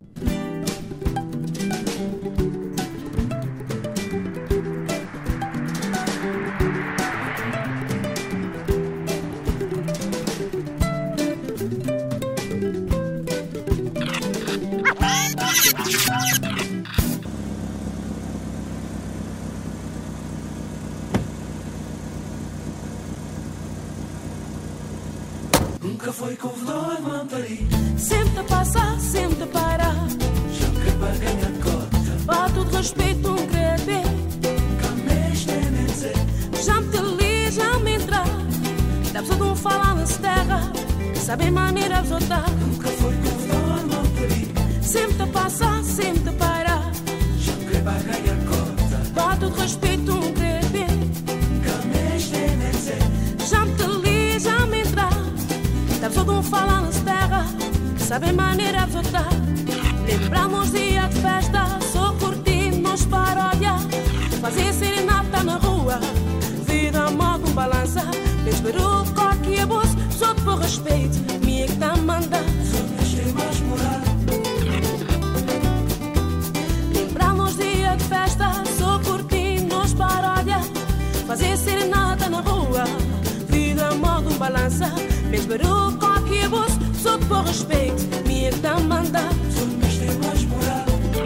Nunca foi couvedor, mampari. Sempre a passar, sempre a parar. Já que para ganhar cota. Para todo respeito, um crepe. Camês tem nem dizer. Já me li, já me entrar. Dá pessoa de um falar nessa terra. Sabe maneira a votar. Nunca foi couvedor, mampari. Sempre a passar, sempre a parar. Já que para ganhar cota. Para todo respeito, um crepe. Camês tem nem dizer. Já me li, já me entrar. Dá pessoa de um falar nessa terra. Sabe maneira a votar. Lembramos dia de festa. Só curtindo nos paródia. Fazer serenata na rua. Vida modo um balança. Desperou coque e abuso. Só por respeito. Minha que tá manda. Só tem mais moral. Lembramos dia de festa. Só curtindo nos paródia. Fazer serenata na rua. Vida modo um balança. Desperou coque e abuso. Só por respeito. Minha que tá manda. Só tem mais moral.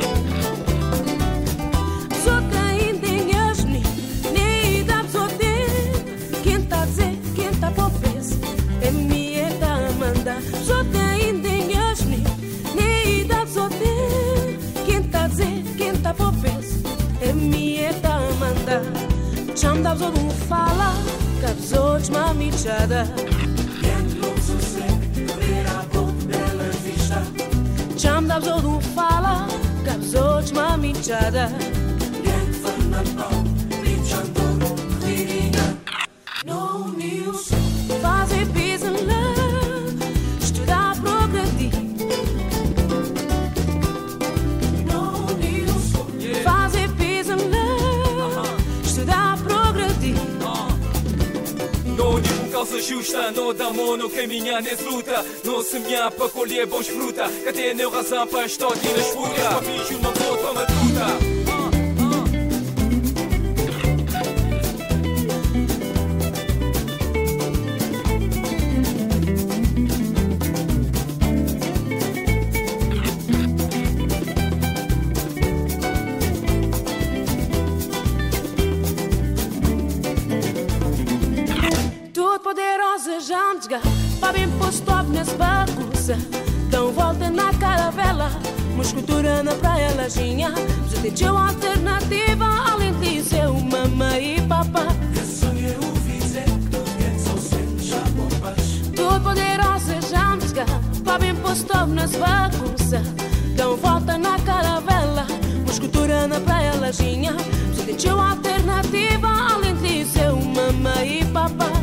Só quem tem asne, nem dá só tem. Quem tá a dizer, quem tá por peso, é minha da Amanda. Só quem tem asne, nem dá só tem. Quem tá a dizer, quem tá por peso, é minha da Amanda. Cham da pessoa não fala, que a pessoa desmamichada. Quem louco sossego, ver a boca bela vista. Cham da pessoa não fala, que a pessoa desmamichada. Quem faz na pau, pinchando, ririnha. No news. Fazer peace and love, estudar, progredir. No news. Fazer peace and love, estudar, progredir. Não univo causa justa, não dá mão, não caminhar nessa luta. Não semear para colher bons fruta. Que tem a razão para estar aqui na escuta. Para fingir uma boa, toma tuta. Todo poderosa já me desgar. Para bem posto nessa bagunça. Dão volta na caravela. Muscultura na praia Lajinha. Você tem uma alternativa. Além disso é uma mãe e papá. Eu sonhei ouvir dizer que tu queres só ser já bombas. Todo poderosa já me desgar. Para bem posto nessa bagunça. Dão volta na caravela. Muscultura na praia Lajinha. Você tem uma alternativa. Além disso é uma mãe e papá.